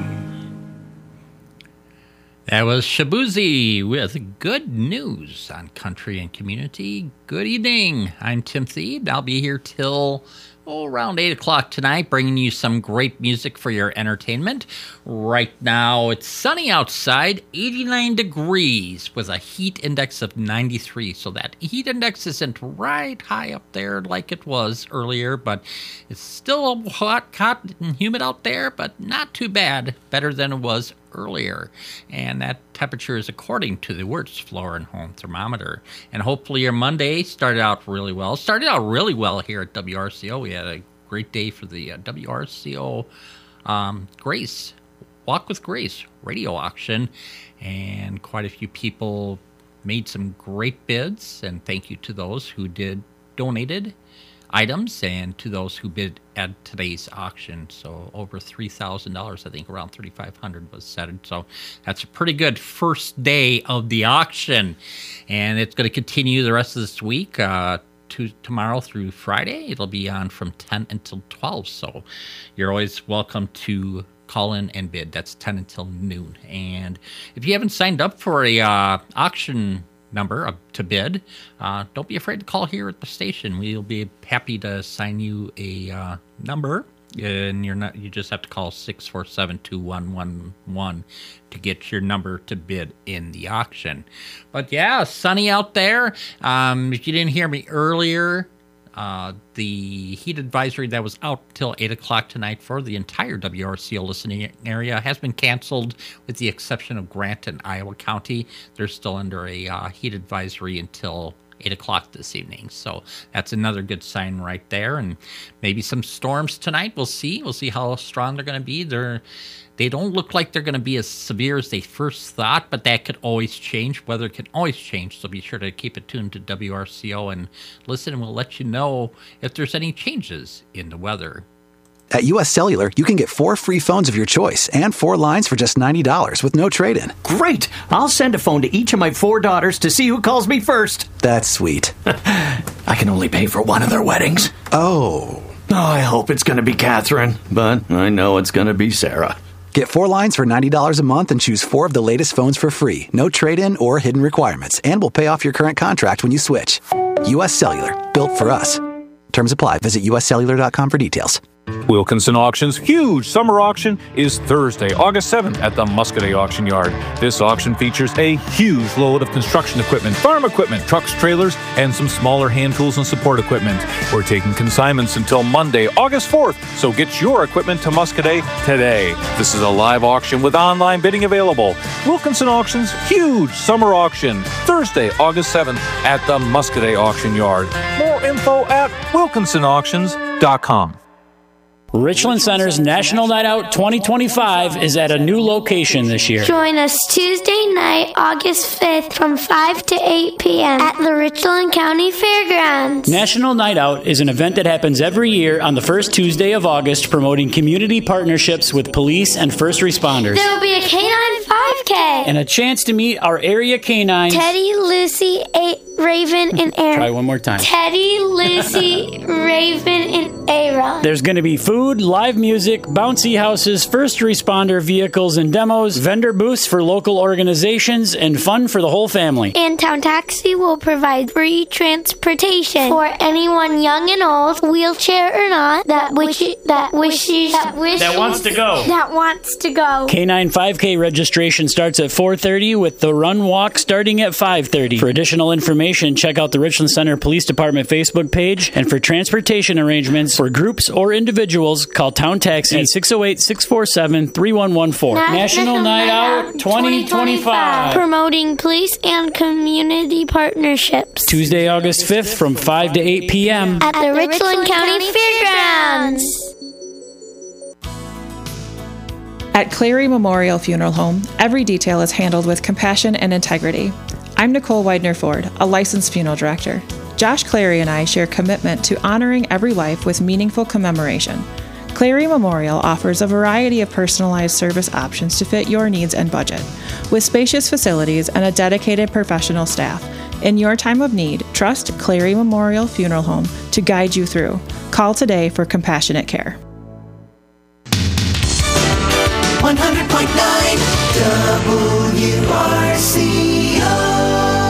That was Shabuzi with good news on Country and Community. Good evening. I'm Tim Thede. I'll be here till around 8 o'clock tonight, bringing you some great music for your entertainment. Right now, it's sunny outside, 89 degrees with a heat index of 93. So that heat index isn't right high up there like it was earlier, but it's still hot and humid out there, but not too bad. Better than it was earlier. And that temperature is according to the Wirtz Floor and Home Thermometer. And hopefully your Monday started out really well. Started out really well here at WRCO. We had a great day for the WRCO Grace, Walk with Grace radio auction. And quite a few people made some great bids. And thank you to those who donated items and to those who bid at today's auction. So over $3,000, I think around $3,500 was settled. So that's a pretty good first day of the auction. And it's going to continue the rest of this week, tomorrow through Friday. It'll be on from 10 until 12. So you're always welcome to call in and bid. That's 10 until noon. And if you haven't signed up for a auction number to bid, don't be afraid to call here at the station. We'll be happy to assign you a number, and you just have to call 647-2111 to get your number to bid in the auction. But yeah, sunny out there. If you didn't hear me earlier, the heat advisory that was out till 8 o'clock tonight for the entire WRCO listening area has been canceled, with the exception of Grant and Iowa County. They're still under a heat advisory until 8 o'clock this evening. So that's another good sign right there. And maybe some storms tonight. We'll see. We'll see how strong they're going to be. They don't look like they're going to be as severe as they first thought, but that could always change. Weather can always change, so be sure to keep it tuned to WRCO and listen, and we'll let you know if there's any changes in the weather. At U.S. Cellular, you can get 4 free phones of your choice and 4 lines for just $90 with no trade-in. Great! I'll send a phone to each of my 4 daughters to see who calls me first. That's sweet. I can only pay for one of their weddings. Oh, I hope it's going to be Catherine, but I know it's going to be Sarah. Get 4 lines for $90 a month and choose 4 of the latest phones for free. No trade-in or hidden requirements. And we'll pay off your current contract when you switch. U.S. Cellular. Built for us. Terms apply. Visit uscellular.com for details. Wilkinson Auction's huge summer auction is Thursday, August 7th at the Muscoda Auction Yard. This auction features a huge load of construction equipment, farm equipment, trucks, trailers, and some smaller hand tools and support equipment. We're taking consignments until Monday, August 4th, so get your equipment to Muscoda today. This is a live auction with online bidding available. Wilkinson Auction's huge summer auction, Thursday, August 7th at the Muscoda Auction Yard. More info at wilkinsonauctions.com. Richland Center's National Night Out 2025 is at a new location this year. Join us Tuesday night, August 5th from 5 to 8 p.m. at the Richland County Fairgrounds. National Night Out is an event that happens every year on the first Tuesday of August, promoting community partnerships with police and first responders. There will be a canine 5K. And a chance to meet our area canines. Teddy, Lucy, Raven, and Aaron. Try one more time. Teddy, Lucy, Raven, and Aaron. There's going to be food, live music, bouncy houses, first responder vehicles and demos, vendor booths for local organizations, and fun for the whole family. And Town Taxi will provide free transportation for anyone young and old, wheelchair or not, that wants to go. K9 5K registration starts at 4:30 with the run walk starting at 5:30. For additional information, check out the Richland Center Police Department Facebook page, and for transportation arrangements for groups or individuals, call Town Taxi at 608-647-3114. National Night Out 2025. Promoting police and community partnerships. Tuesday, August 5th from 5 to 8 p.m. at the Richland County Fairgrounds. At Clary Memorial Funeral Home, every detail is handled with compassion and integrity. I'm Nicole Widener-Ford, a licensed funeral director. Josh Clary and I share commitment to honoring every life with meaningful commemoration. Clary Memorial offers a variety of personalized service options to fit your needs and budget. With spacious facilities and a dedicated professional staff, in your time of need, trust Clary Memorial Funeral Home to guide you through. Call today for compassionate care. 100.9 WRCO.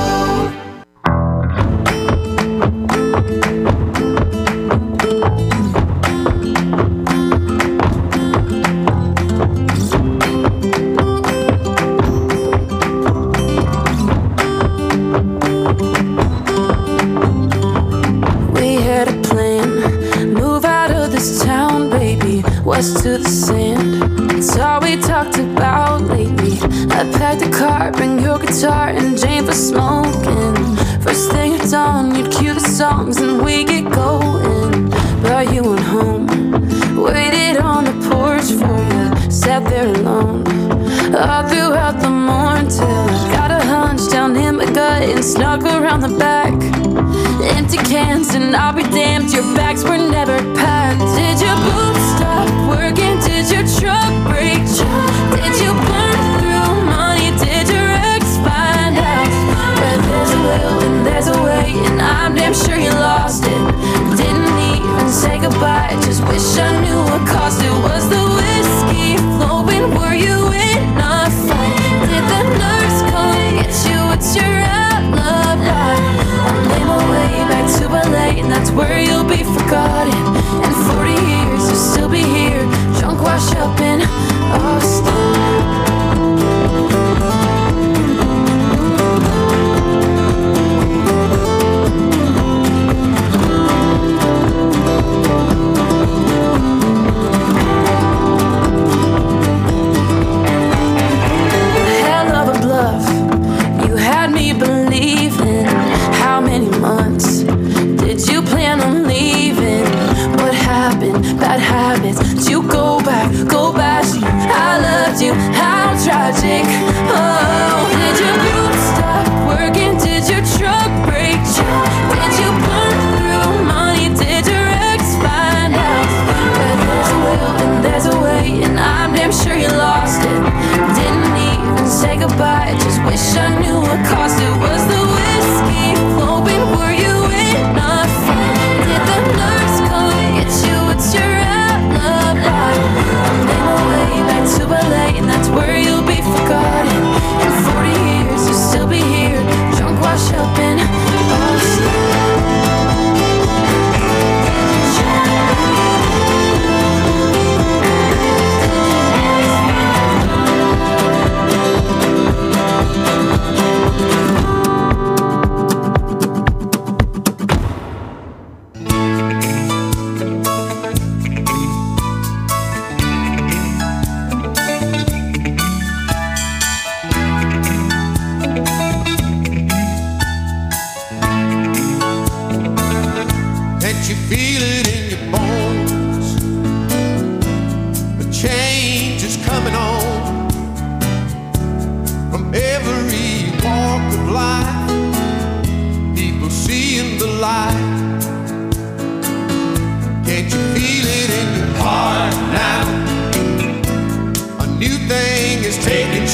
West to the sand, it's all we talked about lately. I packed a car, bring your guitar and Jane for smoking. First thing at dawn, you'd cue the songs and we get going. But you went home, waited on the porch for you, sat there alone all throughout the morning till I got a hunch down in my gut and snuck around the back. Empty cans and I'll be damned, your bags were never packed. Did your boots stop working? Did your truck break? Did you burn through money? Did your ex find out? Where there's a will and there's a way, and I'm damn sure you lost it. Didn't even say goodbye, just wish I knew what caused it. Was the whiskey flowing? Were you in a fight? Did the nurse come get you? What's your alibi? I'll lay my way back to LA, and that's where you'll be forgotten. In 40 years you'll still be here, drunk, washed up in Austin.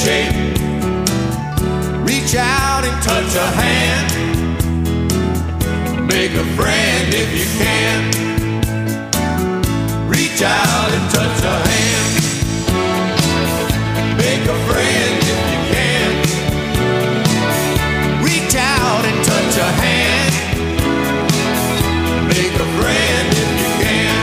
shape. Reach out and touch a hand. Make a friend if you can. Reach out and touch a hand. Make a friend if you can. Reach out and touch a hand. Make a friend if you can.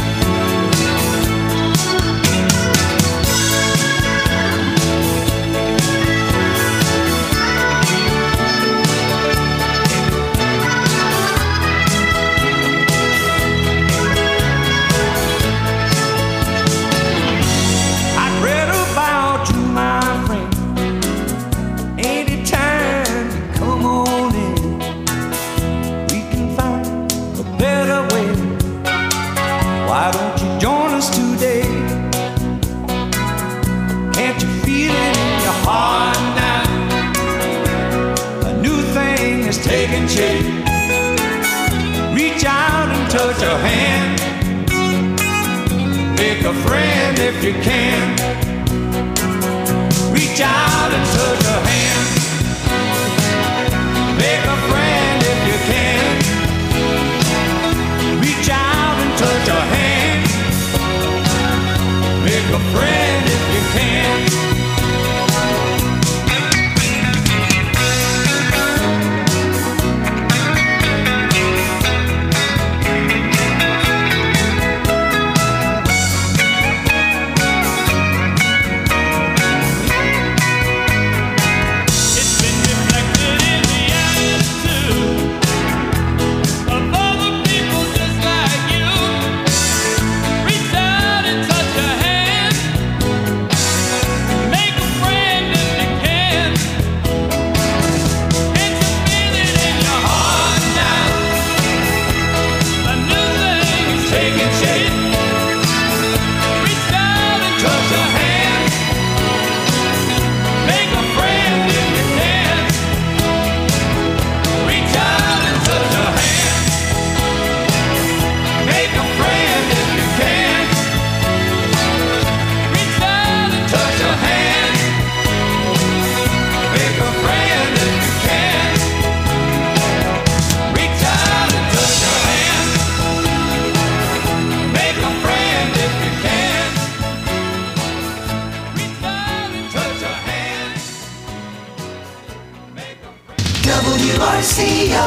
Why don't you join us today? Can't you feel it in your heart now? A new thing is taking shape. Reach out and touch a hand. Make a friend if you can. Reach out and touch a hand. Make a friend if you can. Reach out and touch a hand. Make a friend if you can. It's been reflected in the attitude of other people just like you. Reach out and touch a hand. Make a friend if you can. Can't you feel it in your heart now? A new thing is taking shape. Reach out and touch a hand. Make a friend if you can. Reach out and touch a hand. Make a friend if you can. Reach out and touch a hand. Make a friend if you can. Reach out and touch a hand. Make a friend if you can. Reach out and touch a hand. WRCO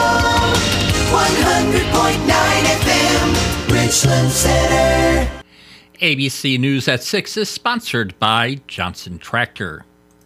100.9 FM, Richland Center. ABC News at 6 is sponsored by Johnson Tractor.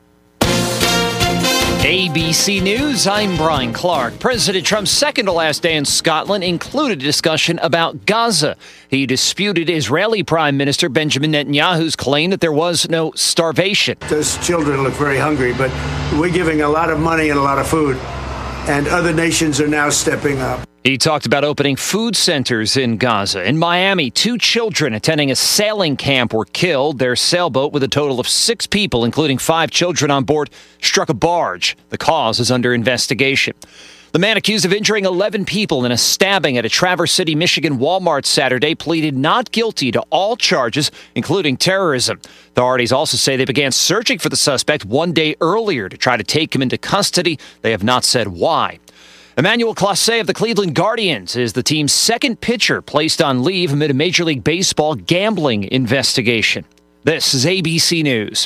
ABC News, I'm Brian Clark. President Trump's second to last day in Scotland included a discussion about Gaza. He disputed Israeli Prime Minister Benjamin Netanyahu's claim that there was no starvation. Those children look very hungry, but we're giving a lot of money and a lot of food, and other nations are now stepping up. He talked about opening food centers in Gaza. In Miami, 2 children attending a sailing camp were killed. Their sailboat, with a total of 6 people, including 5 children on board, struck a barge. The cause is under investigation. The man accused of injuring 11 people in a stabbing at a Traverse City, Michigan Walmart Saturday pleaded not guilty to all charges, including terrorism. Authorities also say they began searching for the suspect 1 day earlier to try to take him into custody. They have not said why. Emmanuel Clase of the Cleveland Guardians is the team's second pitcher placed on leave amid a Major League Baseball gambling investigation. This is ABC News.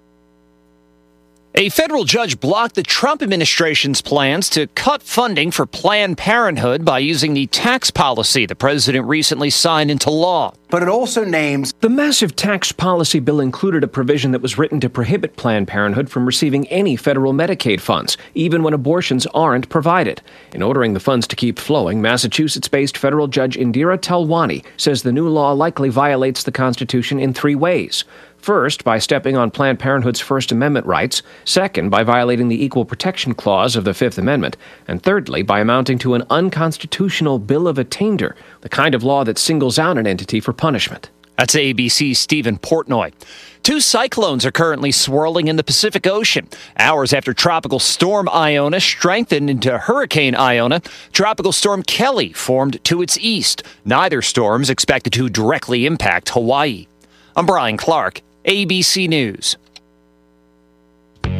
A federal judge blocked the Trump administration's plans to cut funding for Planned Parenthood by using the tax policy the president recently signed into law. But it also names... The massive tax policy bill included a provision that was written to prohibit Planned Parenthood from receiving any federal Medicaid funds, even when abortions aren't provided. In ordering the funds to keep flowing, Massachusetts-based federal judge Indira Talwani says the new law likely violates the Constitution in 3 ways. First, by stepping on Planned Parenthood's First Amendment rights. Second, by violating the Equal Protection Clause of the Fifth Amendment. And thirdly, by amounting to an unconstitutional bill of attainder, the kind of law that singles out an entity for punishment. That's ABC's Stephen Portnoy. 2 cyclones are currently swirling in the Pacific Ocean. Hours after Tropical Storm Iona strengthened into Hurricane Iona, Tropical Storm Kelly formed to its east. Neither storm is expected to directly impact Hawaii. I'm Brian Clark, ABC News.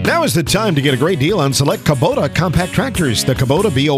Now is the time to get a great deal on select Kubota compact tractors. The Kubota BO